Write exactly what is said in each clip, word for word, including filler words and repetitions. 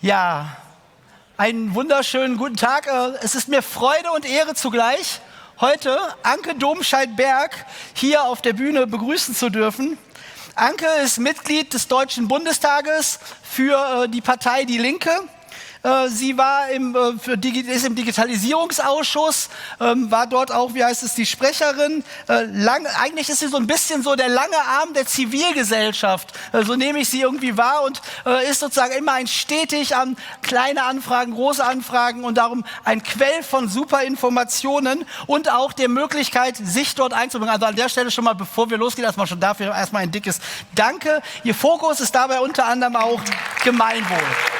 Ja, einen wunderschönen guten Tag. Es ist mir Freude und Ehre zugleich, heute Anke Domscheit-Berg hier auf der Bühne begrüßen zu dürfen. Anke ist Mitglied des Deutschen Bundestages für die Partei Die Linke. Sie war im, für, ist im Digitalisierungsausschuss, ähm, war dort auch, wie heißt es, die Sprecherin. Äh, lang, eigentlich ist sie so ein bisschen so der lange Arm der Zivilgesellschaft, äh, so nehme ich sie irgendwie wahr, und äh, ist sozusagen immer ein stetig an kleine Anfragen, große Anfragen und darum ein Quell von super Informationen und auch der Möglichkeit, sich dort einzubringen. Also an der Stelle schon mal, bevor wir losgehen, erstmal schon dafür erstmal ein dickes Danke. Ihr Fokus ist dabei unter anderem auch Gemeinwohl.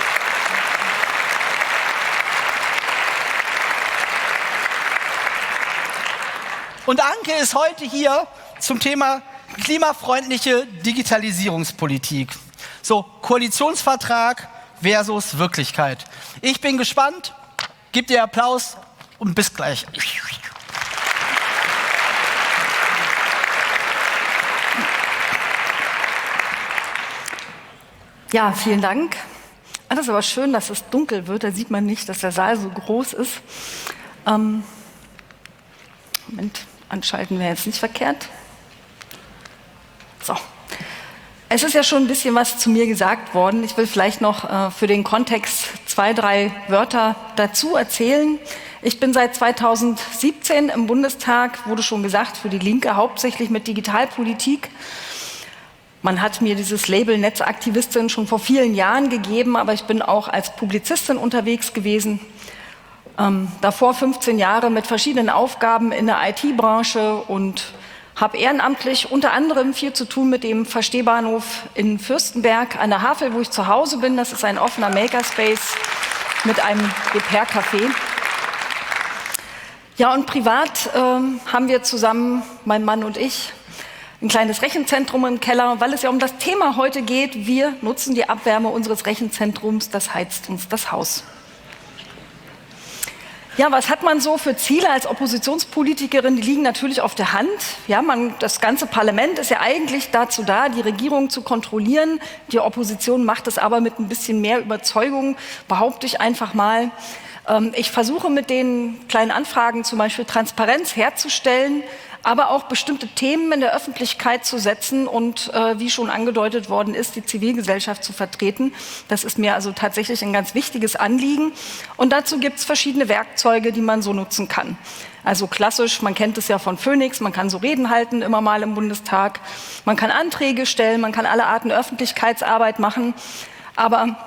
Und Anke ist heute hier zum Thema klimafreundliche Digitalisierungspolitik. So, Koalitionsvertrag versus Wirklichkeit. Ich bin gespannt. Gebt ihr Applaus und bis gleich. Ja, vielen Dank. Das ist aber schön, dass es dunkel wird. Da sieht man nicht, dass der Saal so groß ist. Ähm, Moment. Anschalten wäre jetzt nicht verkehrt. So. Es ist ja schon ein bisschen was zu mir gesagt worden. Ich will vielleicht noch äh, für den Kontext zwei, drei Wörter dazu erzählen. Ich bin seit zweitausendsiebzehn im Bundestag, wurde schon gesagt, für die Linke, hauptsächlich mit Digitalpolitik. Man hat mir dieses Label Netzaktivistin schon vor vielen Jahren gegeben, aber ich bin auch als Publizistin unterwegs gewesen. Ähm, davor fünfzehn Jahre mit verschiedenen Aufgaben in der I T-Branche und habe ehrenamtlich unter anderem viel zu tun mit dem Verstehbahnhof in Fürstenberg an der Havel, wo ich zu Hause bin. Das ist ein offener Makerspace mit einem Repair-Café. Ja, und privat ähm, haben wir zusammen, mein Mann und ich, ein kleines Rechenzentrum im Keller, weil es ja um das Thema heute geht. Wir nutzen die Abwärme unseres Rechenzentrums, das heizt uns das Haus. Ja, was hat man so für Ziele als Oppositionspolitikerin? Die liegen natürlich auf der Hand. Ja, man, das ganze Parlament ist ja eigentlich dazu da, die Regierung zu kontrollieren. Die Opposition macht es aber mit ein bisschen mehr Überzeugung, behaupte ich einfach mal. Ähm, ich versuche mit den kleinen Anfragen zum Beispiel Transparenz herzustellen, aber auch bestimmte Themen in der Öffentlichkeit zu setzen und, äh, wie schon angedeutet worden ist, die Zivilgesellschaft zu vertreten. Das ist mir also tatsächlich ein ganz wichtiges Anliegen. Und dazu gibt es verschiedene Werkzeuge, die man so nutzen kann. Also klassisch, man kennt es ja von Phoenix, man kann so Reden halten, immer mal im Bundestag. Man kann Anträge stellen, man kann alle Arten Öffentlichkeitsarbeit machen. Aber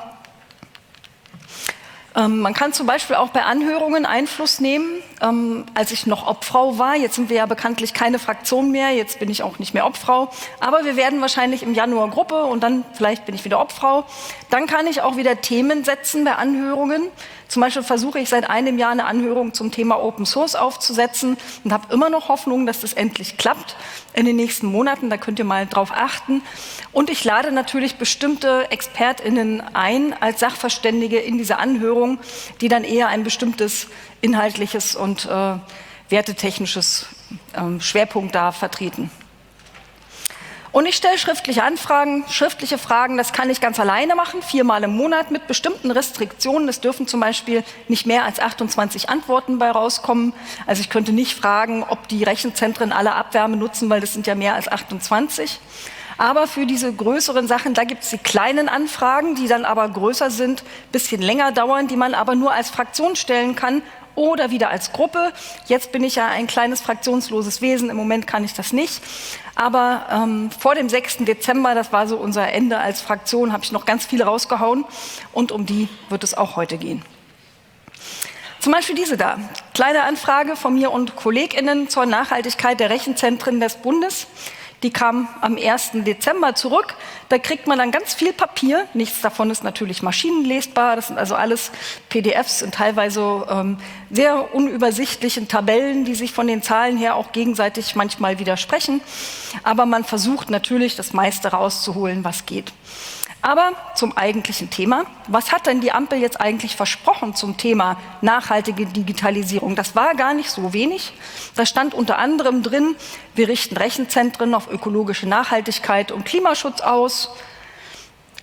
Ähm, man kann zum Beispiel auch bei Anhörungen Einfluss nehmen. Ähm, als ich noch Obfrau war, jetzt sind wir ja bekanntlich keine Fraktion mehr, jetzt bin ich auch nicht mehr Obfrau, aber wir werden wahrscheinlich im Januar Gruppe und dann vielleicht bin ich wieder Obfrau. Dann kann ich auch wieder Themen setzen bei Anhörungen. Zum Beispiel versuche ich seit einem Jahr eine Anhörung zum Thema Open Source aufzusetzen und habe immer noch Hoffnung, dass das endlich klappt in den nächsten Monaten. Da könnt ihr mal drauf achten. Und ich lade natürlich bestimmte ExpertInnen ein als Sachverständige in diese Anhörung, die dann eher ein bestimmtes inhaltliches und äh, wertetechnisches äh, Schwerpunkt da vertreten. Und ich stelle schriftliche Anfragen, schriftliche Fragen, das kann ich ganz alleine machen, viermal im Monat mit bestimmten Restriktionen. Es dürfen zum Beispiel nicht mehr als achtundzwanzig Antworten bei rauskommen. Also ich könnte nicht fragen, ob die Rechenzentren alle Abwärme nutzen, weil das sind ja mehr als achtundzwanzig. Aber für diese größeren Sachen, da gibt es die kleinen Anfragen, die dann aber größer sind, bisschen länger dauern, die man aber nur als Fraktion stellen kann oder wieder als Gruppe. Jetzt bin ich ja ein kleines fraktionsloses Wesen, im Moment kann ich das nicht. Aber ähm, vor dem sechsten Dezember, das war so unser Ende als Fraktion, habe ich noch ganz viele rausgehauen und um die wird es auch heute gehen. Zum Beispiel diese da, kleine Anfrage von mir und KollegInnen zur Nachhaltigkeit der Rechenzentren des Bundes. Die kam am ersten Dezember zurück. Da kriegt man dann ganz viel Papier. Nichts davon ist natürlich maschinenlesbar. Das sind also alles P D Fs und teilweise ähm, sehr unübersichtlichen Tabellen, die sich von den Zahlen her auch gegenseitig manchmal widersprechen. Aber man versucht natürlich, das meiste rauszuholen, was geht. Aber zum eigentlichen Thema. Was hat denn die Ampel jetzt eigentlich versprochen zum Thema nachhaltige Digitalisierung? Das war gar nicht so wenig. Da stand unter anderem drin, wir richten Rechenzentren auf ökologische Nachhaltigkeit und Klimaschutz aus.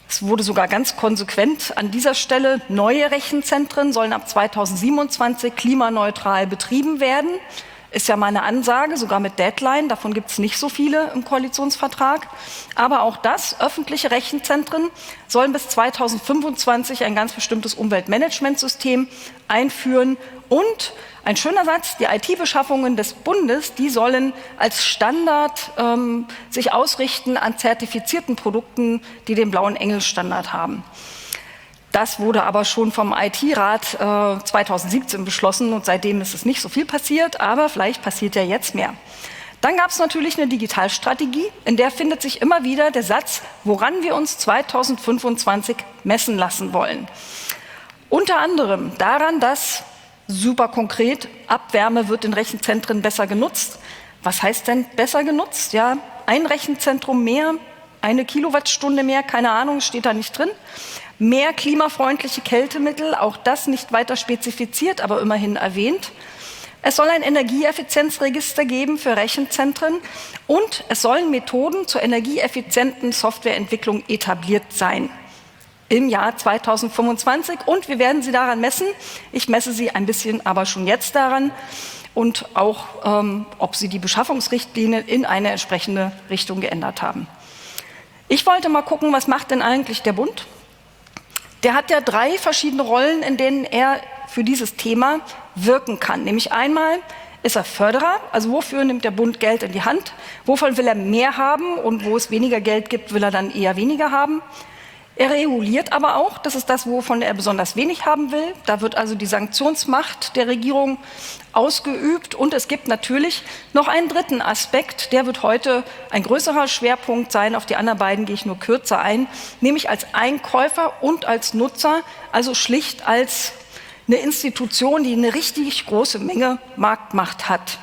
Es wurde sogar ganz konsequent an dieser Stelle, neue Rechenzentren sollen ab zweitausendsiebenundzwanzig klimaneutral betrieben werden. Ist ja mal eine Ansage, sogar mit Deadline, davon gibt es nicht so viele im Koalitionsvertrag. Aber auch das, öffentliche Rechenzentren sollen bis zweitausendfünfundzwanzig ein ganz bestimmtes Umweltmanagementsystem einführen. Und ein schöner Satz, die I T-Beschaffungen des Bundes, die sollen als Standard ähm, sich ausrichten an zertifizierten Produkten, die den blauen Engel-Standard haben. Das wurde aber schon vom I T-Rat äh, zweitausendsiebzehn beschlossen und seitdem ist es nicht so viel passiert, aber vielleicht passiert ja jetzt mehr. Dann gab es natürlich eine Digitalstrategie, in der findet sich immer wieder der Satz, woran wir uns zweitausendfünfundzwanzig messen lassen wollen. Unter anderem daran, dass, super konkret, Abwärme wird in Rechenzentren besser genutzt. Was heißt denn besser genutzt? Ja, ein Rechenzentrum mehr, eine Kilowattstunde mehr, keine Ahnung, steht da nicht drin. Mehr klimafreundliche Kältemittel, auch das nicht weiter spezifiziert, aber immerhin erwähnt. Es soll ein Energieeffizienzregister geben für Rechenzentren und es sollen Methoden zur energieeffizienten Softwareentwicklung etabliert sein im Jahr zweitausendfünfundzwanzig und wir werden sie daran messen. Ich messe sie ein bisschen aber schon jetzt daran und auch, ähm, ob sie die Beschaffungsrichtlinien in eine entsprechende Richtung geändert haben. Ich wollte mal gucken, was macht denn eigentlich der Bund? Der hat ja drei verschiedene Rollen, in denen er für dieses Thema wirken kann. Nämlich einmal ist er Förderer, also wofür nimmt der Bund Geld in die Hand, wovon will er mehr haben und wo es weniger Geld gibt, will er dann eher weniger haben. Er reguliert aber auch, das ist das, wovon er besonders wenig haben will. Da wird also die Sanktionsmacht der Regierung ausgeübt. Und es gibt natürlich noch einen dritten Aspekt, der wird heute ein größerer Schwerpunkt sein. Auf die anderen beiden gehe ich nur kürzer ein, nämlich als Einkäufer und als Nutzer, also schlicht als eine Institution, die eine richtig große Menge Marktmacht hat.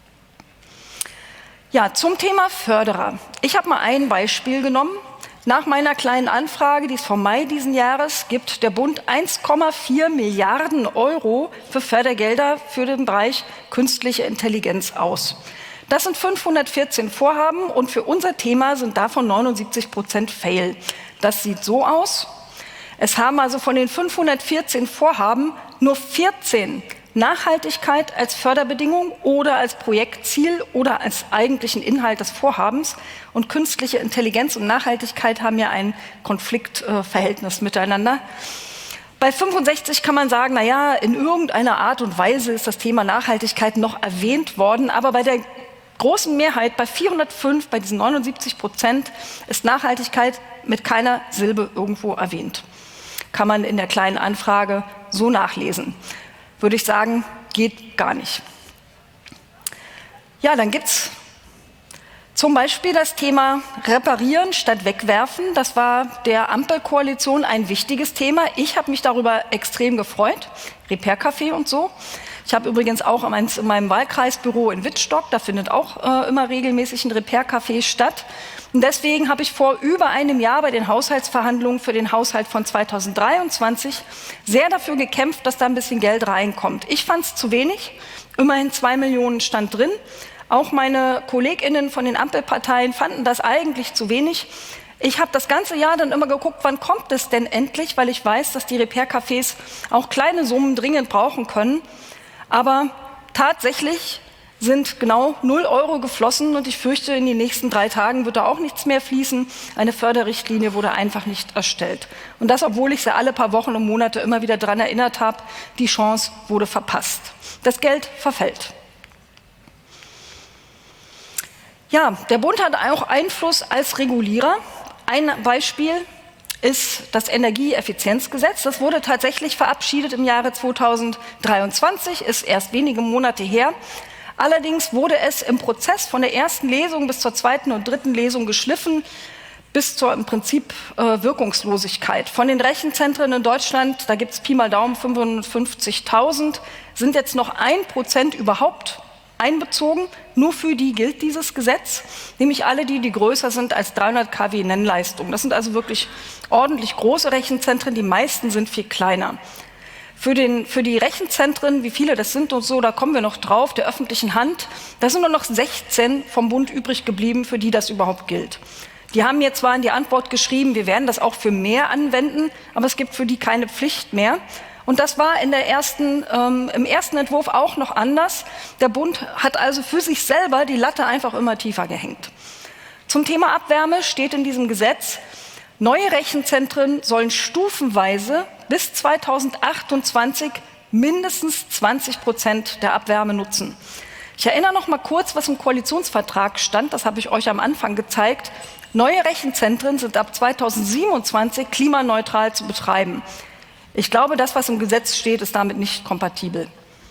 Ja, zum Thema Förderer. Ich habe mal ein Beispiel genommen. Nach meiner kleinen Anfrage, die ist vom Mai diesen Jahres, gibt der Bund eins Komma vier Milliarden Euro für Fördergelder für den Bereich künstliche Intelligenz aus. Das sind fünfhundertvierzehn Vorhaben und für unser Thema sind davon neunundsiebzig Prozent Fail. Das sieht so aus. Es haben also von den fünfhundertvierzehn Vorhaben nur vierzehn Nachhaltigkeit als Förderbedingung oder als Projektziel oder als eigentlichen Inhalt des Vorhabens. Und künstliche Intelligenz und Nachhaltigkeit haben ja ein Konfliktverhältnis äh, miteinander. Bei fünfundsechzig kann man sagen, na ja, in irgendeiner Art und Weise ist das Thema Nachhaltigkeit noch erwähnt worden, aber bei der großen Mehrheit, bei vierhundertfünf, bei diesen neunundsiebzig Prozent, ist Nachhaltigkeit mit keiner Silbe irgendwo erwähnt. Kann man in der kleinen Anfrage so nachlesen. Würde ich sagen, geht gar nicht. Ja, dann gibt es zum Beispiel das Thema Reparieren statt Wegwerfen. Das war der Ampelkoalition ein wichtiges Thema. Ich habe mich darüber extrem gefreut. Repair-Café und so. Ich habe übrigens auch in meinem Wahlkreisbüro in Wittstock, da findet auch äh, immer regelmäßig ein Repair-Café statt. Und deswegen habe ich vor über einem Jahr bei den Haushaltsverhandlungen für den Haushalt von zweitausenddreiundzwanzig sehr dafür gekämpft, dass da ein bisschen Geld reinkommt. Ich fand es zu wenig, immerhin zwei Millionen stand drin. Auch meine KollegInnen von den Ampelparteien fanden das eigentlich zu wenig. Ich habe das ganze Jahr dann immer geguckt, wann kommt es denn endlich, weil ich weiß, dass die Repair-Cafés auch kleine Summen dringend brauchen können. Aber tatsächlich sind genau null Euro geflossen und ich fürchte, in den nächsten drei Tagen wird da auch nichts mehr fließen. Eine Förderrichtlinie wurde einfach nicht erstellt. Und das, obwohl ich sie alle paar Wochen und Monate immer wieder daran erinnert habe, die Chance wurde verpasst. Das Geld verfällt. Ja, der Bund hat auch Einfluss als Regulierer. Ein Beispiel ist das Energieeffizienzgesetz. Das wurde tatsächlich verabschiedet im Jahre zweitausenddreiundzwanzig, ist erst wenige Monate her. Allerdings wurde es im Prozess von der ersten Lesung bis zur zweiten und dritten Lesung geschliffen, bis zur im Prinzip äh, Wirkungslosigkeit. Von den Rechenzentren in Deutschland, da gibt es Pi mal Daumen fünfundfünfzigtausend, sind jetzt noch ein Prozent überhaupt einbezogen. Nur für die gilt dieses Gesetz, nämlich alle die, die größer sind als dreihundert Kilowatt Nennleistung. Das sind also wirklich ordentlich große Rechenzentren, die meisten sind viel kleiner. Für, den, für die Rechenzentren, wie viele das sind und so, da kommen wir noch drauf, der öffentlichen Hand, da sind nur noch sechzehn vom Bund übrig geblieben, für die das überhaupt gilt. Die haben mir zwar in die Antwort geschrieben, wir werden das auch für mehr anwenden, aber es gibt für die keine Pflicht mehr. Und das war in der ersten, ähm, im ersten Entwurf auch noch anders. Der Bund hat also für sich selber die Latte einfach immer tiefer gehängt. Zum Thema Abwärme steht in diesem Gesetz, neue Rechenzentren sollen stufenweise bis zweitausendachtundzwanzig mindestens zwanzig Prozent der Abwärme nutzen. Ich erinnere noch mal kurz, was im Koalitionsvertrag stand, das habe ich euch am Anfang gezeigt. Neue Rechenzentren sind ab zweitausendsiebenundzwanzig klimaneutral zu betreiben. Ich glaube, das, was im Gesetz steht, ist damit nicht kompatibel.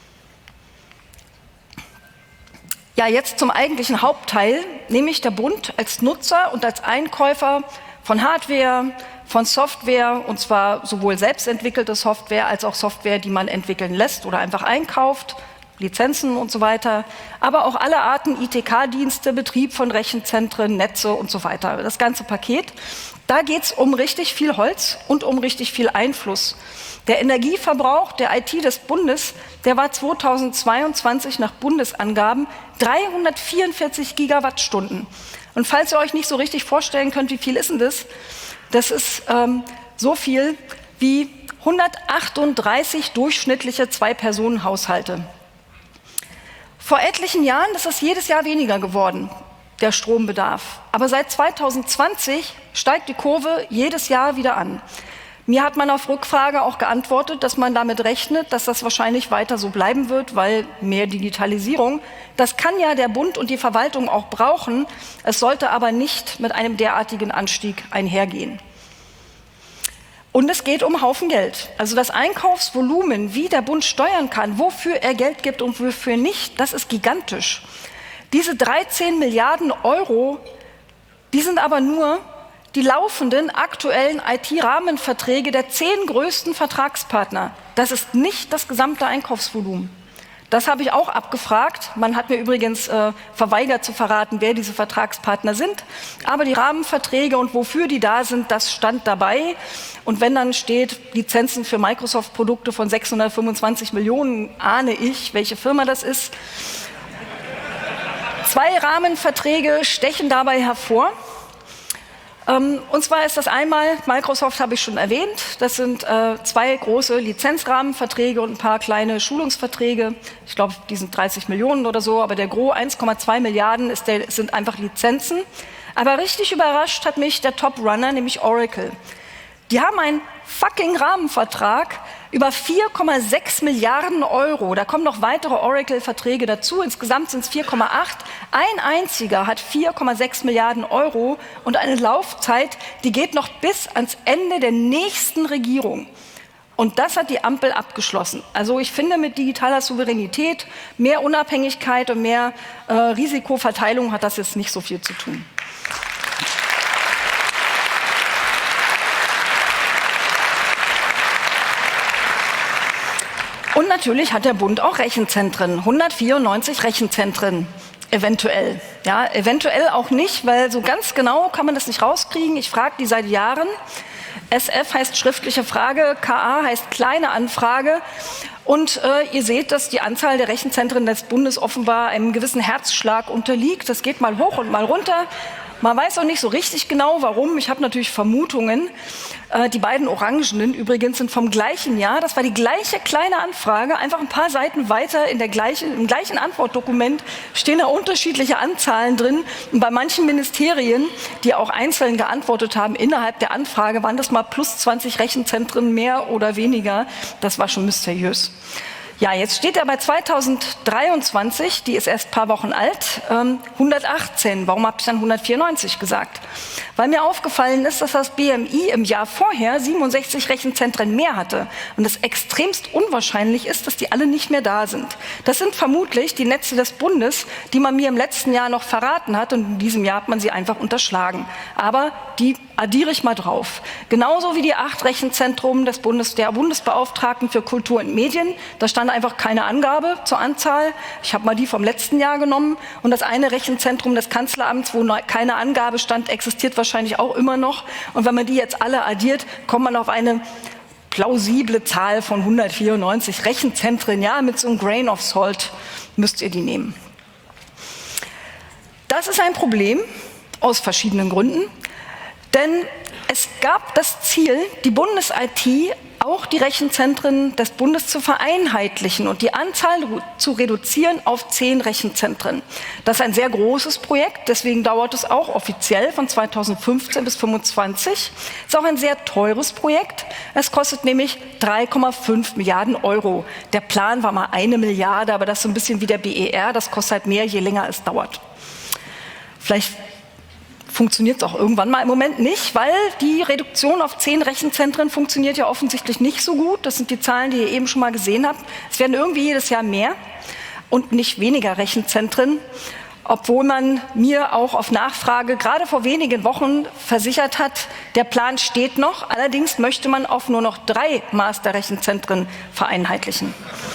Ja, jetzt zum eigentlichen Hauptteil, nämlich der Bund als Nutzer und als Einkäufer von Hardware, von Software, und zwar sowohl selbstentwickelte Software als auch Software, die man entwickeln lässt oder einfach einkauft, Lizenzen und so weiter, aber auch alle Arten I T K-Dienste, Betrieb von Rechenzentren, Netze und so weiter, das ganze Paket. Da geht es um richtig viel Holz und um richtig viel Einfluss. Der Energieverbrauch der I T des Bundes, der war zweitausendzweiundzwanzig nach Bundesangaben dreihundertvierundvierzig Gigawattstunden. Und falls ihr euch nicht so richtig vorstellen könnt, wie viel ist denn das? Das ist ähm, so viel wie hundertachtunddreißig durchschnittliche Zwei-Personen-Haushalte. Vor etlichen Jahren ist es jedes Jahr weniger geworden, der Strombedarf. Aber seit zweitausendzwanzig steigt die Kurve jedes Jahr wieder an. Mir hat man auf Rückfrage auch geantwortet, dass man damit rechnet, dass das wahrscheinlich weiter so bleiben wird, weil mehr Digitalisierung, das kann ja der Bund und die Verwaltung auch brauchen. Es sollte aber nicht mit einem derartigen Anstieg einhergehen. Und es geht um Haufen Geld. Also das Einkaufsvolumen, wie der Bund steuern kann, wofür er Geld gibt und wofür nicht, das ist gigantisch. Diese dreizehn Milliarden Euro, die sind aber nur die laufenden aktuellen I T-Rahmenverträge der zehn größten Vertragspartner. Das ist nicht das gesamte Einkaufsvolumen. Das habe ich auch abgefragt. Man hat mir übrigens äh, verweigert zu verraten, wer diese Vertragspartner sind. Aber die Rahmenverträge und wofür die da sind, das stand dabei. Und wenn dann steht, Lizenzen für Microsoft-Produkte von sechshundertfünfundzwanzig Millionen, ahne ich, welche Firma das ist. Zwei Rahmenverträge stechen dabei hervor. Ähm, und zwar ist das einmal, Microsoft habe ich schon erwähnt, das sind äh, zwei große Lizenzrahmenverträge und ein paar kleine Schulungsverträge. Ich glaube, die sind dreißig Millionen oder so, aber der Gros, eins Komma zwei Milliarden, ist der, sind einfach Lizenzen. Aber richtig überrascht hat mich der Top-Runner, nämlich Oracle. Die haben einen fucking Rahmenvertrag über vier Komma sechs Milliarden Euro. Da kommen noch weitere Oracle-Verträge dazu. Insgesamt sind es vier Komma acht. Ein einziger hat vier Komma sechs Milliarden Euro und eine Laufzeit, die geht noch bis ans Ende der nächsten Regierung. Und das hat die Ampel abgeschlossen. Also ich finde, mit digitaler Souveränität, mehr Unabhängigkeit und mehr äh, Risikoverteilung hat das jetzt nicht so viel zu tun. Und natürlich hat der Bund auch Rechenzentren, hundertvierundneunzig Rechenzentren, eventuell. Ja, eventuell auch nicht, weil so ganz genau kann man das nicht rauskriegen. Ich frage die seit Jahren. S F heißt schriftliche Frage, K A heißt kleine Anfrage. Und äh, ihr seht, dass die Anzahl der Rechenzentren des Bundes offenbar einem gewissen Herzschlag unterliegt. Das geht mal hoch und mal runter. Man weiß auch nicht so richtig genau, warum. Ich habe natürlich Vermutungen. Äh, die beiden Orangenen übrigens sind vom gleichen Jahr. Das war die gleiche kleine Anfrage. Einfach ein paar Seiten weiter in der gleichen, im gleichen Antwortdokument stehen da unterschiedliche Anzahlen drin. Und bei manchen Ministerien, die auch einzeln geantwortet haben, innerhalb der Anfrage waren das mal plus zwanzig Rechenzentren mehr oder weniger. Das war schon mysteriös. Ja, jetzt steht er bei zweitausenddreiundzwanzig, die ist erst ein paar Wochen alt, ähm, hundertachtzehn. Warum habe ich dann hundertvierundneunzig gesagt? Weil mir aufgefallen ist, dass das B M I im Jahr vorher siebenundsechzig Rechenzentren mehr hatte und es extremst unwahrscheinlich ist, dass die alle nicht mehr da sind. Das sind vermutlich die Netze des Bundes, die man mir im letzten Jahr noch verraten hat und in diesem Jahr hat man sie einfach unterschlagen. Aber die addiere ich mal drauf. Genauso wie die acht Rechenzentren des Bundes, der Bundesbeauftragten für Kultur und Medien. Da stand einfach keine Angabe zur Anzahl. Ich habe mal die vom letzten Jahr genommen. Und das eine Rechenzentrum des Kanzleramts, wo keine Angabe stand, existiert wahrscheinlich auch immer noch. Und wenn man die jetzt alle addiert, kommt man auf eine plausible Zahl von hundertvierundneunzig Rechenzentren. Ja, mit so einem Grain of Salt müsst ihr die nehmen. Das ist ein Problem aus verschiedenen Gründen. Denn es gab das Ziel, die Bundes-I T, auch die Rechenzentren des Bundes zu vereinheitlichen und die Anzahl zu reduzieren auf zehn Rechenzentren. Das ist ein sehr großes Projekt, deswegen dauert es auch offiziell von zweitausendfünfzehn bis zweitausendfünfundzwanzig. Es ist auch ein sehr teures Projekt. Es kostet nämlich drei Komma fünf Milliarden Euro. Der Plan war mal eine Milliarde, aber das ist so ein bisschen wie der B E R, das kostet halt mehr, je länger es dauert. Vielleicht funktioniert es auch irgendwann mal, im Moment nicht, weil die Reduktion auf zehn Rechenzentren funktioniert ja offensichtlich nicht so gut. Das sind die Zahlen, die ihr eben schon mal gesehen habt. Es werden irgendwie jedes Jahr mehr und nicht weniger Rechenzentren, obwohl man mir auch auf Nachfrage gerade vor wenigen Wochen versichert hat, der Plan steht noch, allerdings möchte man auf nur noch drei Master-Rechenzentren vereinheitlichen.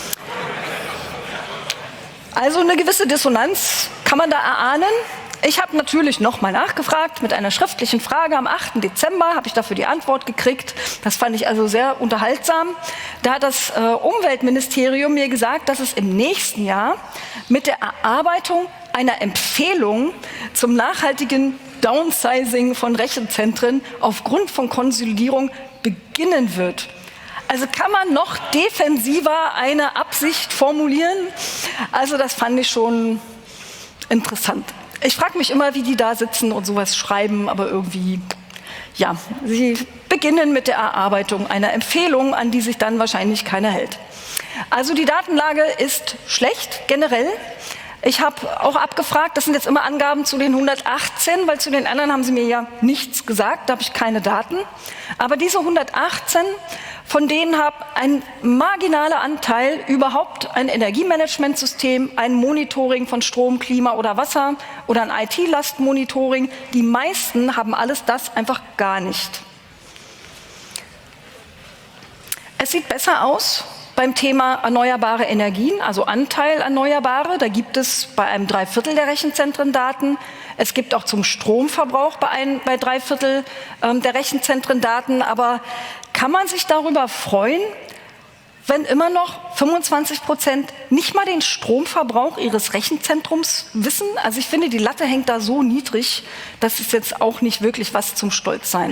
Also eine gewisse Dissonanz kann man da erahnen. Ich habe natürlich noch mal nachgefragt mit einer schriftlichen Frage. Am achten Dezember habe ich dafür die Antwort gekriegt. Das fand ich also sehr unterhaltsam. Da hat das äh, Umweltministerium mir gesagt, dass es im nächsten Jahr mit der Erarbeitung einer Empfehlung zum nachhaltigen Downsizing von Rechenzentren aufgrund von Konsolidierung beginnen wird. Also kann man noch defensiver eine Absicht formulieren? Also das fand ich schon interessant. Ich frage mich immer, wie die da sitzen und sowas schreiben, aber irgendwie, ja, sie beginnen mit der Erarbeitung einer Empfehlung, an die sich dann wahrscheinlich keiner hält. Also die Datenlage ist schlecht, generell. Ich habe auch abgefragt, das sind jetzt immer Angaben zu den hundertachtzehn, weil zu den anderen haben sie mir ja nichts gesagt, da habe ich keine Daten. Aber diese hundertachtzehn, von denen hat ein marginaler Anteil überhaupt ein Energiemanagementsystem, ein Monitoring von Strom, Klima oder Wasser oder ein I T-Lastmonitoring. Die meisten haben alles das einfach gar nicht. Es sieht besser aus beim Thema erneuerbare Energien, also Anteil Erneuerbare. Da gibt es bei einem Dreiviertel der Rechenzentren Daten. Es gibt auch zum Stromverbrauch bei, ein, bei drei Viertel ähm, der Rechenzentren Daten. Aber kann man sich darüber freuen, wenn immer noch fünfundzwanzig Prozent nicht mal den Stromverbrauch ihres Rechenzentrums wissen? Also ich finde, die Latte hängt da so niedrig, das ist jetzt auch nicht wirklich was zum Stolzsein.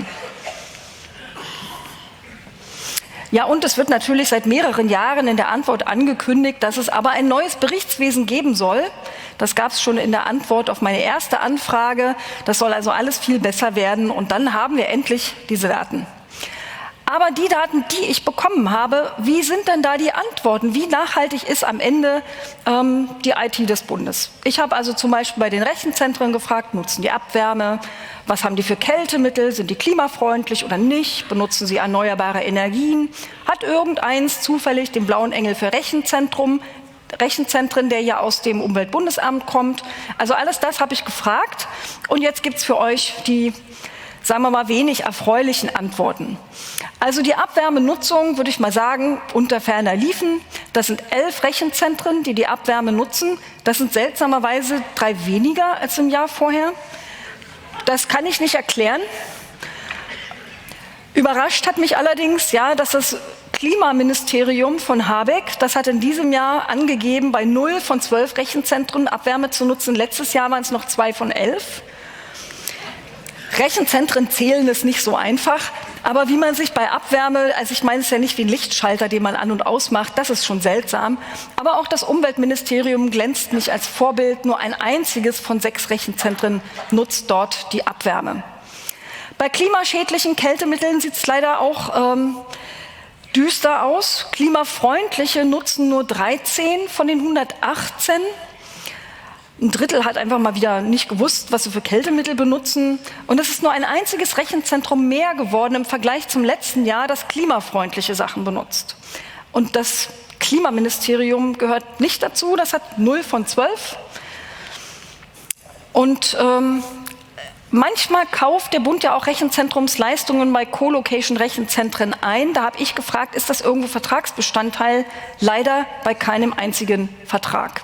Ja, und es wird natürlich seit mehreren Jahren in der Antwort angekündigt, dass es aber ein neues Berichtswesen geben soll. Das gab es schon in der Antwort auf meine erste Anfrage. Das soll also alles viel besser werden und dann haben wir endlich diese Daten. Aber die Daten, die ich bekommen habe, wie sind denn da die Antworten? Wie nachhaltig ist am Ende ähm, die I T des Bundes? Ich habe also zum Beispiel bei den Rechenzentren gefragt, nutzen die Abwärme? Was haben die für Kältemittel? Sind die klimafreundlich oder nicht? Benutzen sie erneuerbare Energien? Hat irgendeins zufällig den blauen Engel für Rechenzentrum? Rechenzentren, der ja aus dem Umweltbundesamt kommt? Also alles das habe ich gefragt. Und jetzt gibt es für euch die, sagen wir mal, wenig erfreulichen Antworten. Also die Abwärmenutzung, würde ich mal sagen, unter ferner liefen. Das sind elf Rechenzentren, die die Abwärme nutzen. Das sind seltsamerweise drei weniger als im Jahr vorher. Das kann ich nicht erklären. Überrascht hat mich allerdings, ja, dass das Klimaministerium von Habeck, das hat in diesem Jahr angegeben, bei null von zwölf Rechenzentren Abwärme zu nutzen. Letztes Jahr waren es noch zwei von elf. Rechenzentren zählen ist nicht so einfach, aber wie man sich bei Abwärme, also ich meine, es ist ja nicht wie ein Lichtschalter, den man an- und ausmacht, das ist schon seltsam. Aber auch das Umweltministerium glänzt nicht als Vorbild, nur ein einziges von sechs Rechenzentren nutzt dort die Abwärme. Bei klimaschädlichen Kältemitteln sieht es leider auch ähm, düster aus. Klimafreundliche nutzen nur dreizehn von den hundertachtzehn. Ein Drittel hat einfach mal wieder nicht gewusst, was sie für Kältemittel benutzen. Und es ist nur ein einziges Rechenzentrum mehr geworden im Vergleich zum letzten Jahr, das klimafreundliche Sachen benutzt. Und das Klimaministerium gehört nicht dazu, das hat null von zwölf. Und ähm, manchmal kauft der Bund ja auch Rechenzentrumsleistungen bei Co-Location-Rechenzentren ein. Da habe ich gefragt, ist das irgendwo Vertragsbestandteil? Leider bei keinem einzigen Vertrag.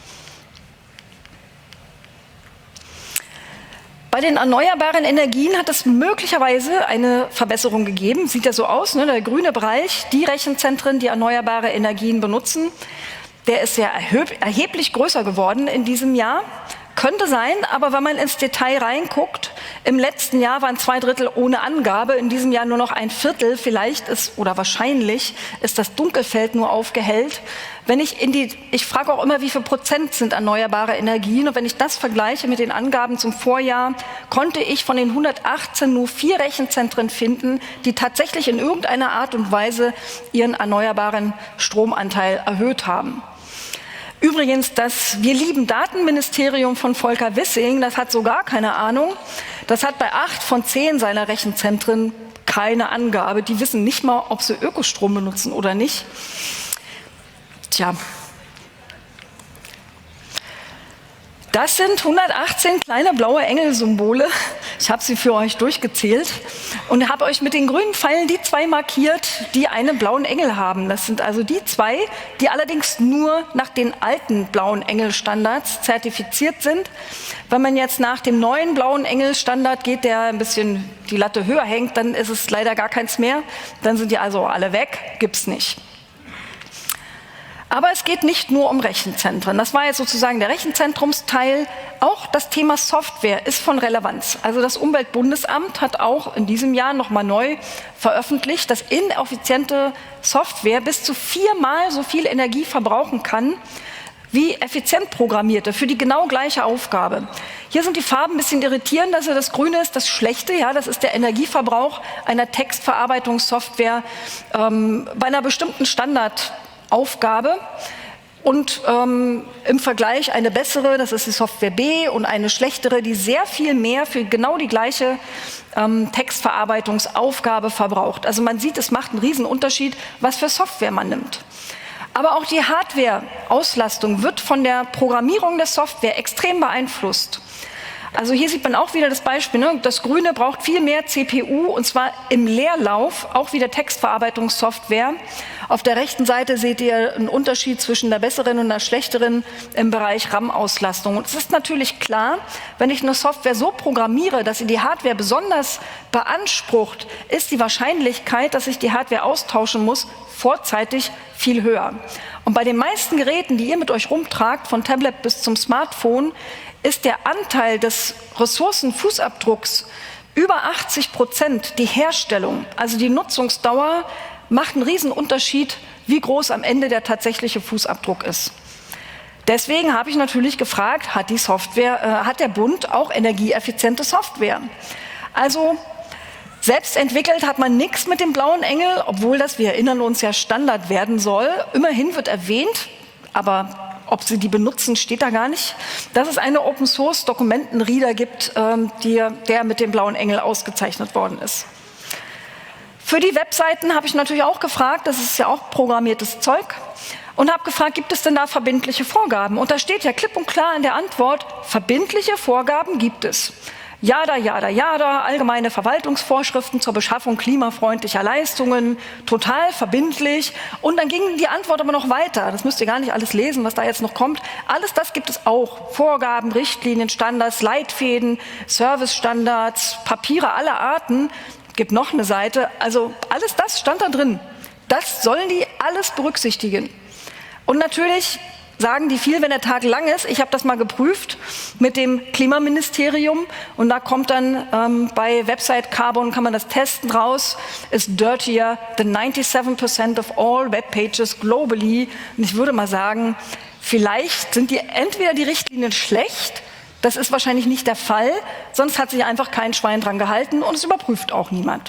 Bei den erneuerbaren Energien hat es möglicherweise eine Verbesserung gegeben. Sieht ja so aus, ne? Der grüne Bereich, die Rechenzentren, die erneuerbare Energien benutzen, der ist ja erheblich größer geworden in diesem Jahr. Könnte sein, aber wenn man ins Detail reinguckt, im letzten Jahr waren zwei Drittel ohne Angabe, in diesem Jahr nur noch ein Viertel. Vielleicht ist, oder wahrscheinlich, ist das Dunkelfeld nur aufgehellt. Wenn ich in die, ich frage auch immer, wie viel Prozent sind erneuerbare Energien? Und wenn ich das vergleiche mit den Angaben zum Vorjahr, konnte ich von den hundertachtzehn nur vier Rechenzentren finden, die tatsächlich in irgendeiner Art und Weise ihren erneuerbaren Stromanteil erhöht haben. Übrigens, das Wir lieben Datenministerium von Volker Wissing, das hat so gar keine Ahnung. Das hat bei acht von zehn seiner Rechenzentren keine Angabe. Die wissen nicht mal, ob sie Ökostrom benutzen oder nicht. Tja. Das sind hundertachtzehn kleine blaue Engel-Symbole. Ich habe sie für euch durchgezählt und habe euch mit den grünen Pfeilen die zwei markiert, die einen blauen Engel haben. Das sind also die zwei, die allerdings nur nach den alten blauen Engel-Standards zertifiziert sind. Wenn man jetzt nach dem neuen blauen Engel-Standard geht, der ein bisschen die Latte höher hängt, dann ist es leider gar keins mehr. Dann sind die also alle weg, gibt's nicht. Aber es geht nicht nur um Rechenzentren. Das war jetzt sozusagen der Rechenzentrumsteil. Auch das Thema Software ist von Relevanz. Also das Umweltbundesamt hat auch in diesem Jahr nochmal neu veröffentlicht, dass ineffiziente Software bis zu viermal so viel Energie verbrauchen kann wie effizient programmierte für die genau gleiche Aufgabe. Hier sind die Farben ein bisschen irritierend. Also das Grüne ist das Schlechte, ja, das ist der Energieverbrauch einer Textverarbeitungssoftware ähm, bei einer bestimmten Standard Aufgabe und ähm, im Vergleich eine bessere, das ist die Software B, und eine schlechtere, die sehr viel mehr für genau die gleiche ähm, Textverarbeitungsaufgabe verbraucht. Also man sieht, es macht einen riesen Unterschied, was für Software man nimmt. Aber auch die Hardware-Auslastung wird von der Programmierung der Software extrem beeinflusst. Also hier sieht man auch wieder das Beispiel, ne? Das Grüne braucht viel mehr C P U und zwar im Leerlauf, auch wieder Textverarbeitungssoftware. Auf der rechten Seite seht ihr einen Unterschied zwischen der besseren und der schlechteren im Bereich RAM-Auslastung. Und es ist natürlich klar, wenn ich eine Software so programmiere, dass sie die Hardware besonders beansprucht, ist die Wahrscheinlichkeit, dass ich die Hardware austauschen muss, vorzeitig viel höher. Und bei den meisten Geräten, die ihr mit euch rumtragt, von Tablet bis zum Smartphone, ist der Anteil des Ressourcenfußabdrucks über achtzig Prozent die Herstellung. Also die Nutzungsdauer macht einen riesen Unterschied, wie groß am Ende der tatsächliche Fußabdruck ist. Deswegen habe ich natürlich gefragt, hat die Software, äh, hat der Bund auch energieeffiziente Software? Also selbst entwickelt hat man nichts mit dem blauen Engel, obwohl das, wir erinnern uns, ja Standard werden soll. Immerhin wird erwähnt, aber ob sie die benutzen, steht da gar nicht, dass es einen Open-Source-Dokumentenreader gibt, ähm, die, der mit dem blauen Engel ausgezeichnet worden ist. Für die Webseiten habe ich natürlich auch gefragt, das ist ja auch programmiertes Zeug, und habe gefragt, gibt es denn da verbindliche Vorgaben? Und da steht ja klipp und klar in der Antwort, verbindliche Vorgaben gibt es. Jada, jada, jada, allgemeine Verwaltungsvorschriften zur Beschaffung klimafreundlicher Leistungen, total verbindlich. Und dann ging die Antwort aber noch weiter. Das müsst ihr gar nicht alles lesen, was da jetzt noch kommt. Alles das gibt es auch. Vorgaben, Richtlinien, Standards, Leitfäden, Servicestandards, Papiere aller Arten. Gibt noch eine Seite. Also alles das stand da drin. Das sollen die alles berücksichtigen. Und natürlich sagen die viel, wenn der Tag lang ist. Ich habe das mal geprüft mit dem Klimaministerium und da kommt dann ähm, bei Website Carbon, kann man das testen raus, ist dirtier than ninety-seven percent of all web pages globally. Und ich würde mal sagen, vielleicht sind die entweder die Richtlinien schlecht, das ist wahrscheinlich nicht der Fall, sonst hat sich einfach kein Schwein dran gehalten und es überprüft auch niemand.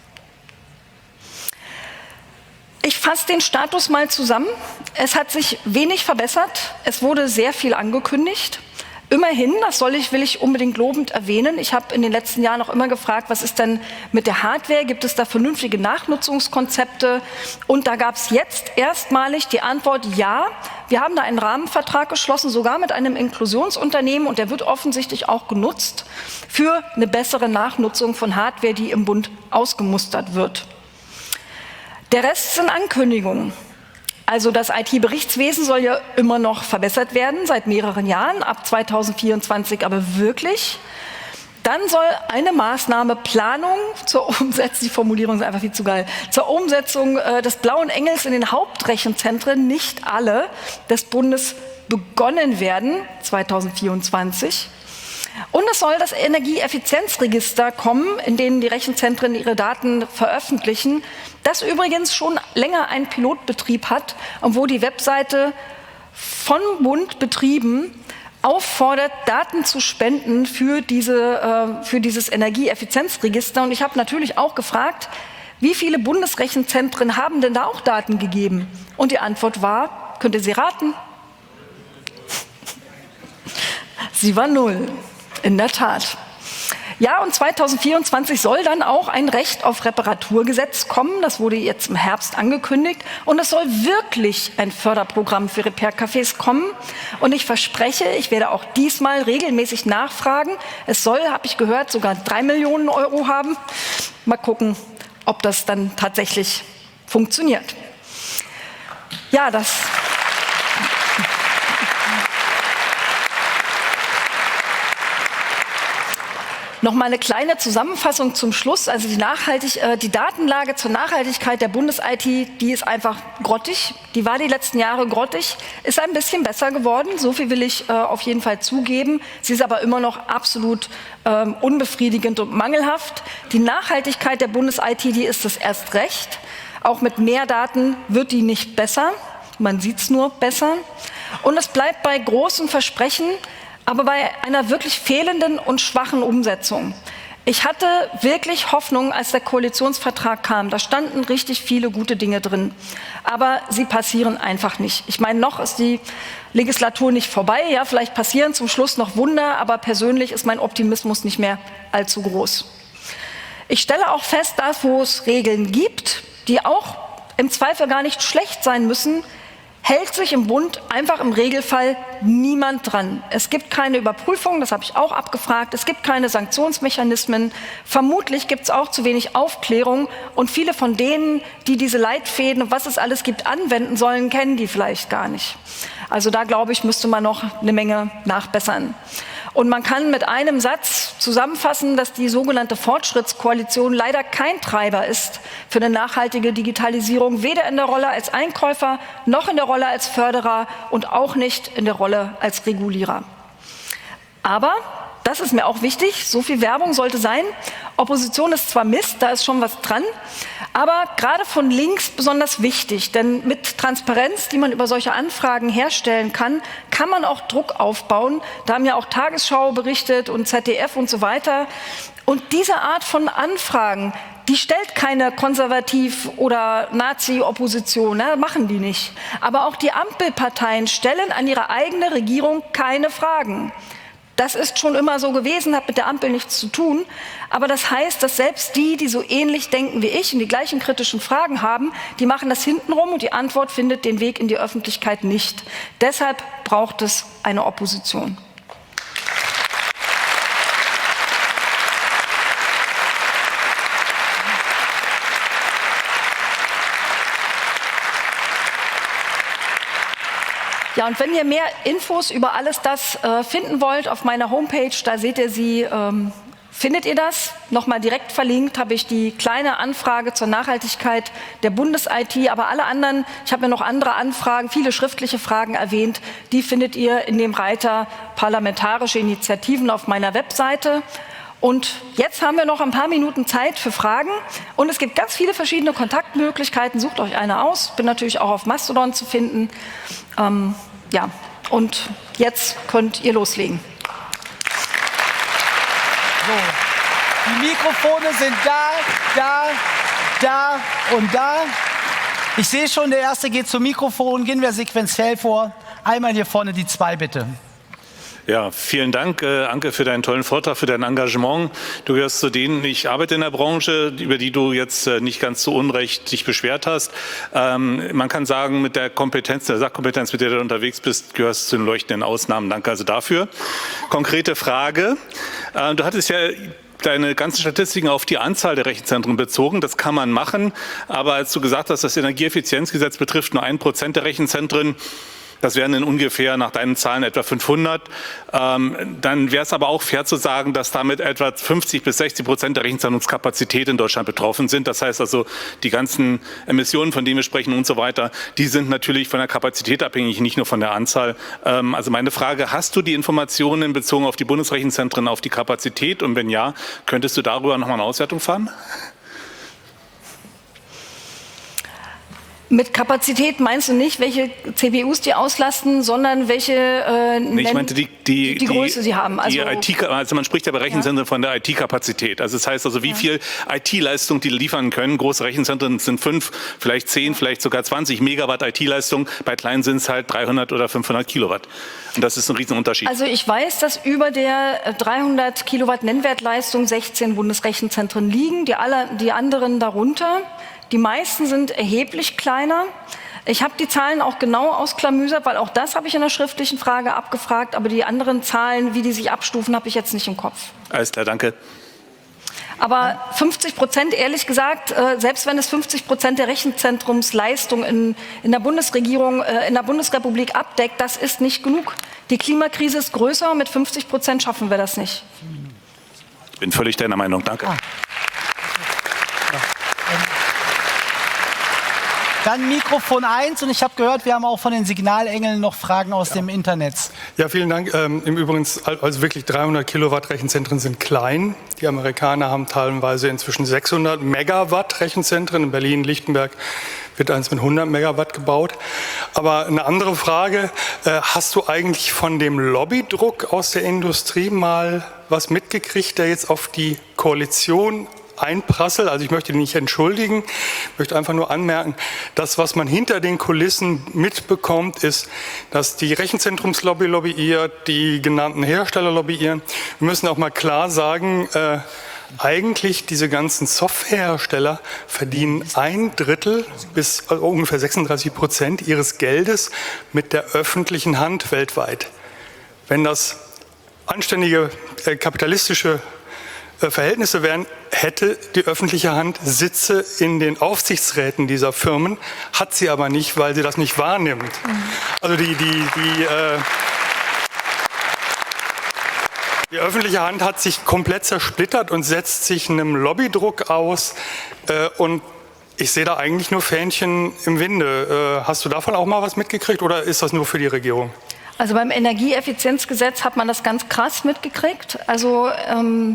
Ich fasse den Status mal zusammen. Es hat sich wenig verbessert. Es wurde sehr viel angekündigt. Immerhin, das soll ich, will ich unbedingt lobend erwähnen. Ich habe in den letzten Jahren auch immer gefragt, was ist denn mit der Hardware? Gibt es da vernünftige Nachnutzungskonzepte? Und da gab es jetzt erstmalig die Antwort, ja, wir haben da einen Rahmenvertrag geschlossen, sogar mit einem Inklusionsunternehmen, und der wird offensichtlich auch genutzt für eine bessere Nachnutzung von Hardware, die im Bund ausgemustert wird. Der Rest sind Ankündigungen. Also das I T-Berichtswesen soll ja immer noch verbessert werden, seit mehreren Jahren, ab zweitausendvierundzwanzig aber wirklich. Dann soll eine Maßnahme Planung zur Umsetzung, die Formulierung ist einfach viel zu geil, zur Umsetzung äh, des blauen Engels in den Hauptrechenzentren, nicht alle, des Bundes begonnen werden, zweitausendvierundzwanzig. Und es soll das Energieeffizienzregister kommen, in dem die Rechenzentren ihre Daten veröffentlichen, das übrigens schon länger einen Pilotbetrieb hat und wo die Webseite von Bund betrieben auffordert, Daten zu spenden für, diese, äh, für dieses Energieeffizienzregister. Und ich habe natürlich auch gefragt, wie viele Bundesrechenzentren haben denn da auch Daten gegeben? Und die Antwort war, könnt ihr sie raten? Sie war null, in der Tat. Ja, und zweitausendvierundzwanzig soll dann auch ein Recht auf Reparaturgesetz kommen. Das wurde jetzt im Herbst angekündigt. Und es soll wirklich ein Förderprogramm für Repair-Cafés kommen. Und ich verspreche, ich werde auch diesmal regelmäßig nachfragen. Es soll, habe ich gehört, sogar drei Millionen Euro haben. Mal gucken, ob das dann tatsächlich funktioniert. Ja, das... Noch mal eine kleine Zusammenfassung zum Schluss. Also die, Nachhaltig, äh, die Datenlage zur Nachhaltigkeit der Bundes-I T, die ist einfach grottig. Die war die letzten Jahre grottig, ist ein bisschen besser geworden. So viel will ich äh, auf jeden Fall zugeben. Sie ist aber immer noch absolut ähm, unbefriedigend und mangelhaft. Die Nachhaltigkeit der Bundes-I T, die ist es erst recht. Auch mit mehr Daten wird die nicht besser. Man sieht es nur besser. Und es bleibt bei großen Versprechen, aber bei einer wirklich fehlenden und schwachen Umsetzung. Ich hatte wirklich Hoffnung, als der Koalitionsvertrag kam. Da standen richtig viele gute Dinge drin. Aber sie passieren einfach nicht. Ich meine, noch ist die Legislatur nicht vorbei. Ja, vielleicht passieren zum Schluss noch Wunder, aber persönlich ist mein Optimismus nicht mehr allzu groß. Ich stelle auch fest, dass wo es Regeln gibt, die auch im Zweifel gar nicht schlecht sein müssen, hält sich im Bund einfach im Regelfall niemand dran. Es gibt keine Überprüfung, das habe ich auch abgefragt. Es gibt keine Sanktionsmechanismen. Vermutlich gibt es auch zu wenig Aufklärung. Und viele von denen, die diese Leitfäden und was es alles gibt, anwenden sollen, kennen die vielleicht gar nicht. Also da, glaube ich, müsste man noch eine Menge nachbessern. Und man kann mit einem Satz zusammenfassen, dass die sogenannte Fortschrittskoalition leider kein Treiber ist für eine nachhaltige Digitalisierung, weder in der Rolle als Einkäufer noch in der Rolle als Förderer und auch nicht in der Rolle als Regulierer. Aber, das ist mir auch wichtig, so viel Werbung sollte sein, Opposition ist zwar Mist, da ist schon was dran, aber gerade von links besonders wichtig, denn mit Transparenz, die man über solche Anfragen herstellen kann, kann man auch Druck aufbauen. Da haben ja auch Tagesschau berichtet und Z D F und so weiter. Und diese Art von Anfragen, die stellt keine Konservativ- oder Nazi-Opposition, ne? Machen die nicht. Aber auch die Ampelparteien stellen an ihre eigene Regierung keine Fragen. Das ist schon immer so gewesen, hat mit der Ampel nichts zu tun. Aber das heißt, dass selbst die, die so ähnlich denken wie ich und die gleichen kritischen Fragen haben, die machen das hintenrum und die Antwort findet den Weg in die Öffentlichkeit nicht. Deshalb braucht es eine Opposition. Ja, und wenn ihr mehr Infos über alles das äh, finden wollt auf meiner Homepage, da seht ihr sie, ähm, findet ihr das. Nochmal direkt verlinkt habe ich die kleine Anfrage zur Nachhaltigkeit der Bundes-I T, aber alle anderen, ich habe mir noch andere Anfragen, viele schriftliche Fragen erwähnt, die findet ihr in dem Reiter Parlamentarische Initiativen auf meiner Webseite. Und jetzt haben wir noch ein paar Minuten Zeit für Fragen und es gibt ganz viele verschiedene Kontaktmöglichkeiten. Sucht euch eine aus. Bin natürlich auch auf Mastodon zu finden. Ähm, ja, und jetzt könnt ihr loslegen. So, die Mikrofone sind da, da, da und da. Ich sehe schon, der Erste geht zum Mikrofon. Gehen wir sequenziell vor. Einmal hier vorne die zwei, bitte. Ja, vielen Dank, äh, Anke, für deinen tollen Vortrag, für dein Engagement. Du gehörst zu denen, ich arbeite in der Branche, über die du jetzt äh, nicht ganz zu Unrecht dich beschwert hast. Ähm, man kann sagen, mit der Kompetenz, der Sachkompetenz, mit der du unterwegs bist, gehörst du zu den leuchtenden Ausnahmen. Danke also dafür. Konkrete Frage. Äh, du hattest ja deine ganzen Statistiken auf die Anzahl der Rechenzentren bezogen. Das kann man machen. Aber als du gesagt hast, das Energieeffizienzgesetz betrifft nur ein Prozent der Rechenzentren, Das wären in ungefähr nach deinen Zahlen etwa fünfhundert. Ähm, dann wäre es aber auch fair zu sagen, dass damit etwa fünfzig bis sechzig Prozent der Rechenzentrumskapazität in Deutschland betroffen sind. Das heißt also, die ganzen Emissionen, von denen wir sprechen und so weiter, die sind natürlich von der Kapazität abhängig, nicht nur von der Anzahl. Ähm, also meine Frage, hast du die Informationen bezogen auf die Bundesrechenzentren, auf die Kapazität? Und wenn ja, könntest du darüber nochmal eine Auswertung fahren? Mit Kapazität meinst du nicht, welche C P Us die auslasten, sondern welche äh, nee, ich meinte die, die, die Größe die, sie haben. Also, die I T, also man spricht ja bei Rechenzentren ja. von der I T-Kapazität. Also das heißt also, wie ja. viel I T-Leistung die liefern können. Große Rechenzentren sind fünf, vielleicht zehn, vielleicht sogar zwanzig Megawatt I T-Leistung. Bei kleinen sind es halt dreihundert oder fünfhundert Kilowatt. Und das ist ein Riesenunterschied. Also ich weiß, dass über der dreihundert Kilowatt Nennwertleistung sechzehn Bundesrechenzentren liegen, die, alle, die anderen darunter. Die meisten sind erheblich kleiner. Ich habe die Zahlen auch genau ausklamüsert, weil auch das habe ich in der schriftlichen Frage abgefragt. Aber die anderen Zahlen, wie die sich abstufen, habe ich jetzt nicht im Kopf. Alles klar, danke. Aber fünfzig Prozent, ehrlich gesagt, selbst wenn es fünfzig Prozent der Rechenzentrumsleistung in, in der Bundesregierung, in der Bundesrepublik abdeckt, das ist nicht genug. Die Klimakrise ist größer und mit fünfzig Prozent schaffen wir das nicht. Ich bin völlig deiner Meinung. Danke. Ah. Dann Mikrofon eins und ich habe gehört, wir haben auch von den Signalengeln noch Fragen aus ja. dem Internet. Ja, vielen Dank. Ähm, Im Übrigen, also wirklich dreihundert Kilowatt Rechenzentren sind klein. Die Amerikaner haben teilweise inzwischen sechshundert Megawatt Rechenzentren. In Berlin-Lichtenberg wird eins mit hundert Megawatt gebaut. Aber eine andere Frage, äh, hast du eigentlich von dem Lobbydruck aus der Industrie mal was mitgekriegt, der jetzt auf die Koalition einprasselt? Also ich möchte nicht entschuldigen, möchte einfach nur anmerken, das, was man hinter den Kulissen mitbekommt, ist, dass die Rechenzentrumslobby lobbyiert, die genannten Hersteller lobbyieren. Wir müssen auch mal klar sagen, äh, eigentlich diese ganzen Softwarehersteller verdienen ein Drittel bis also ungefähr sechsunddreißig Prozent ihres Geldes mit der öffentlichen Hand weltweit. Wenn das anständige äh, kapitalistische Verhältnisse wären, hätte die öffentliche Hand Sitze in den Aufsichtsräten dieser Firmen, hat sie aber nicht, weil sie das nicht wahrnimmt. Mhm. Also die, die, die, äh, die öffentliche Hand hat sich komplett zersplittert und setzt sich einem Lobbydruck aus. Äh, und ich sehe da eigentlich nur Fähnchen im Winde. Äh, hast du davon auch mal was mitgekriegt oder ist das nur für die Regierung? Also beim Energieeffizienzgesetz hat man das ganz krass mitgekriegt. Also ähm,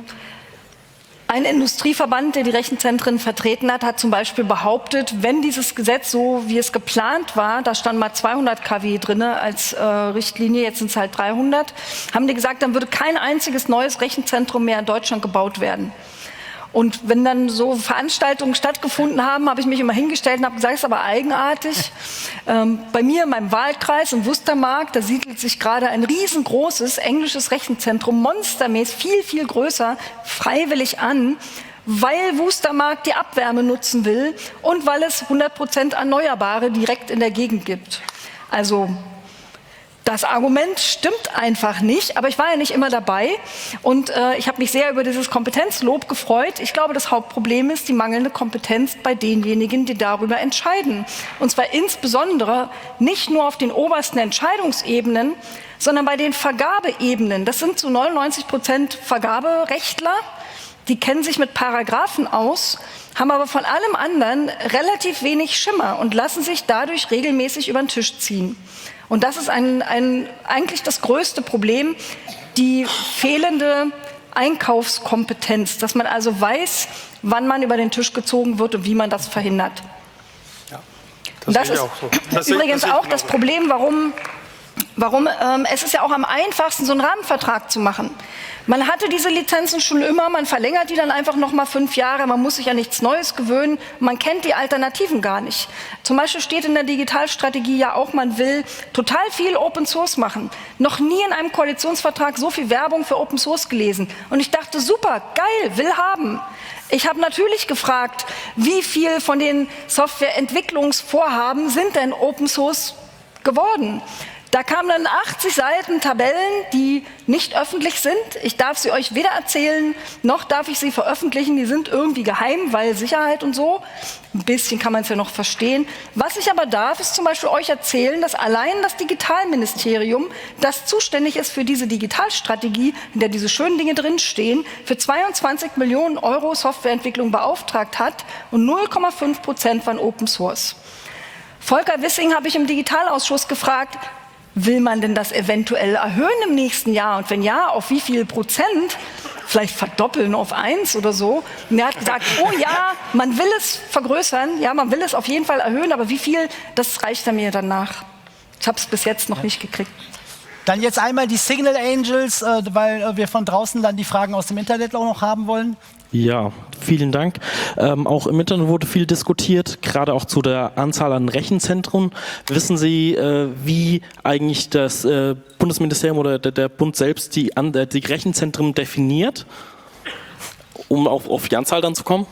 ein Industrieverband, der die Rechenzentren vertreten hat, hat zum Beispiel behauptet, wenn dieses Gesetz so, wie es geplant war, da stand mal zweihundert Kilowatt drin als äh, Richtlinie, jetzt sind es halt dreihundert, haben die gesagt, dann würde kein einziges neues Rechenzentrum mehr in Deutschland gebaut werden. Und wenn dann so Veranstaltungen stattgefunden haben, habe ich mich immer hingestellt und habe gesagt, das ist aber eigenartig. Ähm, bei mir in meinem Wahlkreis in Wustermark, da siedelt sich gerade ein riesengroßes englisches Rechenzentrum, monstermäßig, viel, viel größer, freiwillig an, weil Wustermark die Abwärme nutzen will und weil es hundert Prozent Erneuerbare direkt in der Gegend gibt. Also das Argument stimmt einfach nicht, aber ich war ja nicht immer dabei und äh, ich habe mich sehr über dieses Kompetenzlob gefreut. Ich glaube, das Hauptproblem ist die mangelnde Kompetenz bei denjenigen, die darüber entscheiden. Und zwar insbesondere nicht nur auf den obersten Entscheidungsebenen, sondern bei den Vergabeebenen. Das sind zu neunundneunzig Prozent Vergaberechtler, die kennen sich mit Paragraphen aus, haben aber von allem anderen relativ wenig Schimmer und lassen sich dadurch regelmäßig über den Tisch ziehen. Und das ist ein, ein, eigentlich das größte Problem, die fehlende Einkaufskompetenz, dass man also weiß, wann man über den Tisch gezogen wird und wie man das verhindert. Ja, das, das ist auch so. das übrigens das auch das Problem, warum, warum ähm, es ist ja auch am einfachsten, so einen Rahmenvertrag zu machen. Man hatte diese Lizenzen schon immer, man verlängert die dann einfach noch mal fünf Jahre, man muss sich ja nichts Neues gewöhnen, man kennt die Alternativen gar nicht. Zum Beispiel steht in der Digitalstrategie ja auch, man will total viel Open Source machen. Noch nie in einem Koalitionsvertrag so viel Werbung für Open Source gelesen. Und ich dachte, super, geil, will haben. Ich habe natürlich gefragt, wie viel von den Softwareentwicklungsvorhaben sind denn Open Source geworden? Da kamen dann achtzig Seiten Tabellen, die nicht öffentlich sind. Ich darf sie euch weder erzählen, noch darf ich sie veröffentlichen. Die sind irgendwie geheim, weil Sicherheit und so. Ein bisschen kann man es ja noch verstehen. Was ich aber darf, ist zum Beispiel euch erzählen, dass allein das Digitalministerium, das zuständig ist für diese Digitalstrategie, in der diese schönen Dinge drinstehen, für zweiundzwanzig Millionen Euro Softwareentwicklung beauftragt hat und null Komma fünf Prozent waren Open Source. Volker Wissing habe ich im Digitalausschuss gefragt, will man denn das eventuell erhöhen im nächsten Jahr? Und wenn ja, auf wie viel Prozent? Vielleicht verdoppeln auf eins oder so. Und er hat gesagt, oh ja, man will es vergrößern, ja, man will es auf jeden Fall erhöhen, aber wie viel, das reicht er mir dann nach. Ich habe es bis jetzt noch nicht gekriegt. Dann jetzt einmal die Signal Angels, äh, weil äh, wir von draußen dann die Fragen aus dem Internet auch noch haben wollen. Ja, vielen Dank. Ähm, auch im Internet wurde viel diskutiert, gerade auch zu der Anzahl an Rechenzentren. Wissen Sie, äh, wie eigentlich das äh, Bundesministerium oder der, der Bund selbst die, an, die Rechenzentren definiert, um auf, auf die Anzahl dann zu kommen?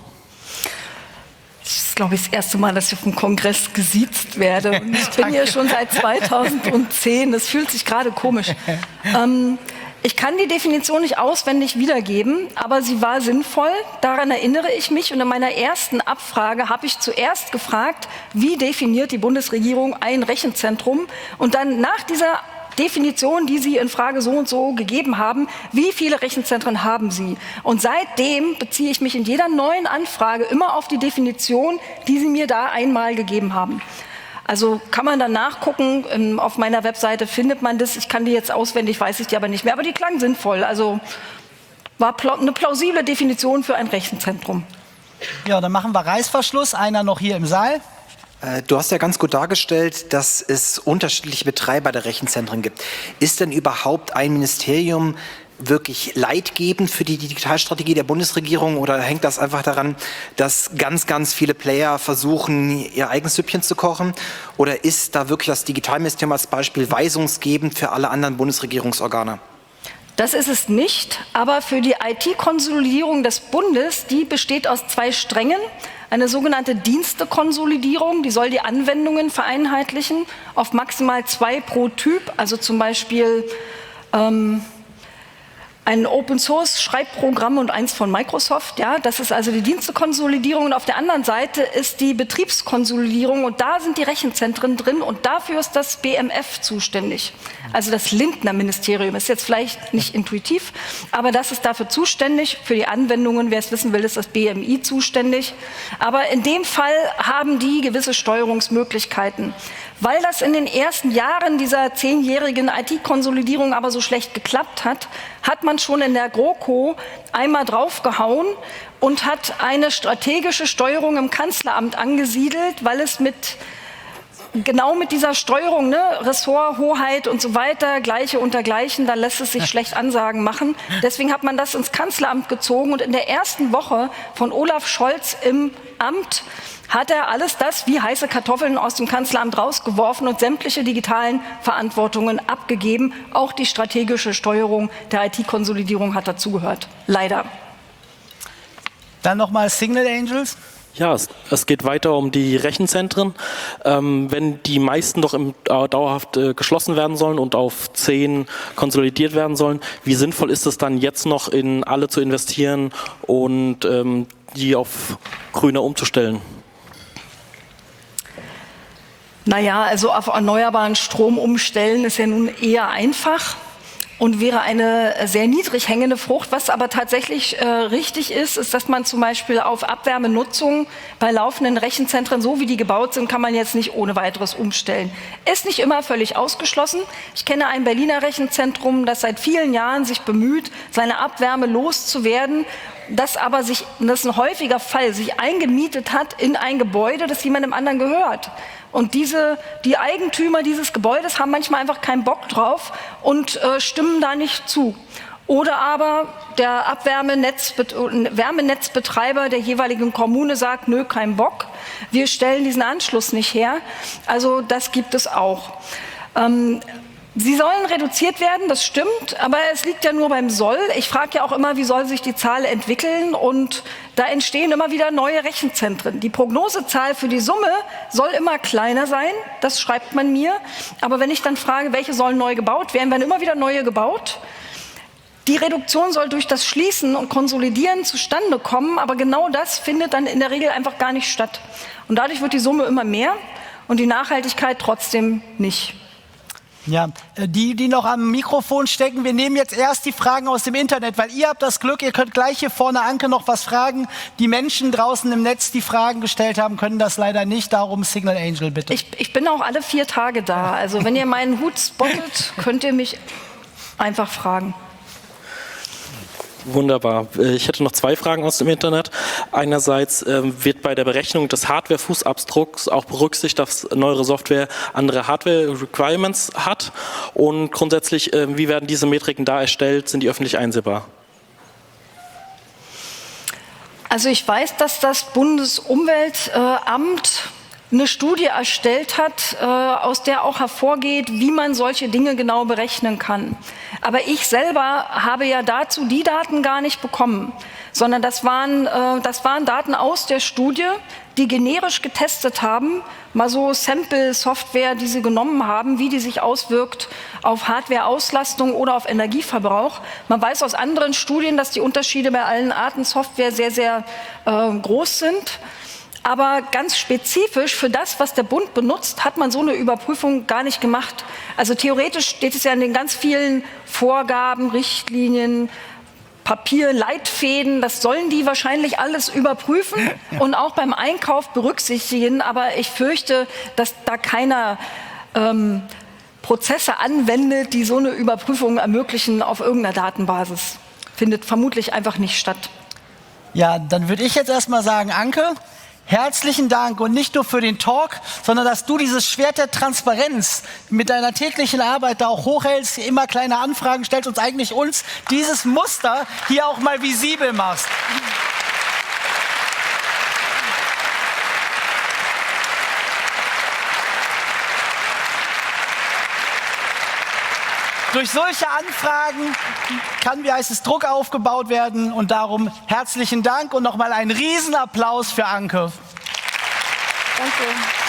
Das ist, glaube ich, das erste Mal, dass ich auf dem Kongress gesiezt werde. Und ich bin hier schon seit zweitausendzehn. Das fühlt sich gerade komisch. Ähm, Ich kann die Definition nicht auswendig wiedergeben, aber sie war sinnvoll. Daran erinnere ich mich. Und in meiner ersten Abfrage habe ich zuerst gefragt, wie definiert die Bundesregierung ein Rechenzentrum? Und dann nach dieser Definition, die Sie in Frage so und so gegeben haben, wie viele Rechenzentren haben Sie? Und seitdem beziehe ich mich in jeder neuen Anfrage immer auf die Definition, die Sie mir da einmal gegeben haben. Also kann man dann nachgucken, auf meiner Webseite findet man das. Ich kann die jetzt auswendig, weiß ich die aber nicht mehr, aber die klang sinnvoll. Also war eine plausible Definition für ein Rechenzentrum. Ja, dann machen wir Reißverschluss. Einer noch hier im Saal. Du hast ja ganz gut dargestellt, dass es unterschiedliche Betreiber der Rechenzentren gibt. Ist denn überhaupt ein Ministerium wirklich leitgebend für die Digitalstrategie der Bundesregierung oder hängt das einfach daran, dass ganz, ganz viele Player versuchen, ihr eigenes Süppchen zu kochen? Oder ist da wirklich das Digitalministerium als Beispiel weisungsgebend für alle anderen Bundesregierungsorgane? Das ist es nicht, aber für die I T-Konsolidierung des Bundes, die besteht aus zwei Strängen. Eine sogenannte Dienstekonsolidierung, die soll die Anwendungen vereinheitlichen auf maximal zwei pro Typ, also zum Beispiel ähm, ein Open-Source-Schreibprogramm und eins von Microsoft. Ja, das ist also die Dienstekonsolidierung. Und auf der anderen Seite ist die Betriebskonsolidierung. Und da sind die Rechenzentren drin. Und dafür ist das B M F zuständig. Also das Lindner-Ministerium. Ist jetzt vielleicht nicht intuitiv, aber das ist dafür zuständig. Für die Anwendungen, wer es wissen will, ist das B M I zuständig. Aber in dem Fall haben die gewisse Steuerungsmöglichkeiten. Weil das in den ersten Jahren dieser zehnjährigen I T-Konsolidierung aber so schlecht geklappt hat, hat man schon in der GroKo einmal draufgehauen und hat eine strategische Steuerung im Kanzleramt angesiedelt, weil es mit genau mit dieser Steuerung, ne, Ressort, Hoheit und so weiter, Gleiche unter Gleichen, da lässt es sich schlecht Ansagen machen. Deswegen hat man das ins Kanzleramt gezogen und in der ersten Woche von Olaf Scholz im Amt hat er alles das wie heiße Kartoffeln aus dem Kanzleramt rausgeworfen und sämtliche digitalen Verantwortungen abgegeben. Auch die strategische Steuerung der I T-Konsolidierung hat dazugehört. Leider. Dann nochmal Signal Angels. Ja, es, es geht weiter um die Rechenzentren. Ähm, wenn die meisten doch im, äh, dauerhaft äh, geschlossen werden sollen und auf zehn konsolidiert werden sollen, wie sinnvoll ist es dann jetzt noch in alle zu investieren und ähm, die auf grüner umzustellen? Naja, also auf erneuerbaren Strom umstellen ist ja nun eher einfach und wäre eine sehr niedrig hängende Frucht. Was aber tatsächlich äh, richtig ist, ist, dass man zum Beispiel auf Abwärmenutzung bei laufenden Rechenzentren, so wie die gebaut sind, kann man jetzt nicht ohne weiteres umstellen. Ist nicht immer völlig ausgeschlossen. Ich kenne ein Berliner Rechenzentrum, das seit vielen Jahren sich bemüht, seine Abwärme loszuwerden, das aber sich, das ist ein häufiger Fall, sich eingemietet hat in ein Gebäude, das jemandem anderen gehört. Und diese, die Eigentümer dieses Gebäudes haben manchmal einfach keinen Bock drauf und äh, stimmen da nicht zu. Oder aber der Abwärmenetzbet- Wärmenetzbetreiber der jeweiligen Kommune sagt, nö, kein Bock, wir stellen diesen Anschluss nicht her. Also das gibt es auch. Ähm, Sie sollen reduziert werden, das stimmt, aber es liegt ja nur beim Soll. Ich frage ja auch immer, wie soll sich die Zahl entwickeln, und da entstehen immer wieder neue Rechenzentren. Die Prognosezahl für die Summe soll immer kleiner sein, das schreibt man mir, aber wenn ich dann frage, welche sollen neu gebaut werden, werden immer wieder neue gebaut. Die Reduktion soll durch das Schließen und Konsolidieren zustande kommen, aber genau das findet dann in der Regel einfach gar nicht statt. Und dadurch wird die Summe immer mehr und die Nachhaltigkeit trotzdem nicht. Ja, die, die noch am Mikrofon stecken, wir nehmen jetzt erst die Fragen aus dem Internet, weil ihr habt das Glück, ihr könnt gleich hier vorne Anke noch was fragen. Die Menschen draußen im Netz, die Fragen gestellt haben, können das leider nicht. Darum Signal Angel, bitte. Ich, ich bin auch alle vier Tage da. Also wenn ihr meinen Hut spottet, könnt ihr mich einfach fragen. Wunderbar. Ich hätte noch zwei Fragen aus dem Internet. Einerseits ähm, wird bei der Berechnung des Hardware-Fußabdrucks auch berücksichtigt, dass neuere Software andere Hardware-Requirements hat. Und grundsätzlich, äh, wie werden diese Metriken da erstellt? Sind die öffentlich einsehbar? Also ich weiß, dass das Bundesumweltamt eine Studie erstellt hat, äh, aus der auch hervorgeht, wie man solche Dinge genau berechnen kann. Aber ich selber habe ja dazu die Daten gar nicht bekommen, sondern das waren, äh, das waren Daten aus der Studie, die generisch getestet haben, mal so Sample-Software, die sie genommen haben, wie die sich auswirkt auf Hardware-Auslastung oder auf Energieverbrauch. Man weiß aus anderen Studien, dass die Unterschiede bei allen Arten Software sehr, sehr äh, groß sind. Aber ganz spezifisch für das, was der Bund benutzt, hat man so eine Überprüfung gar nicht gemacht. Also theoretisch steht es ja in den ganz vielen Vorgaben, Richtlinien, Papier, Leitfäden, das sollen die wahrscheinlich alles überprüfen und auch beim Einkauf berücksichtigen. Aber ich fürchte, dass da keiner ähm, Prozesse anwendet, die so eine Überprüfung ermöglichen auf irgendeiner Datenbasis. Findet vermutlich einfach nicht statt. Ja, dann würde ich jetzt erstmal sagen, Anke, herzlichen Dank, und nicht nur für den Talk, sondern dass du dieses Schwert der Transparenz mit deiner täglichen Arbeit da auch hochhältst, immer kleine Anfragen stellst, uns eigentlich uns dieses Muster hier auch mal visibel machst. Durch solche Anfragen kann, wie heißt es, Druck aufgebaut werden, und darum herzlichen Dank und nochmal einen Riesenapplaus für Anke. Danke.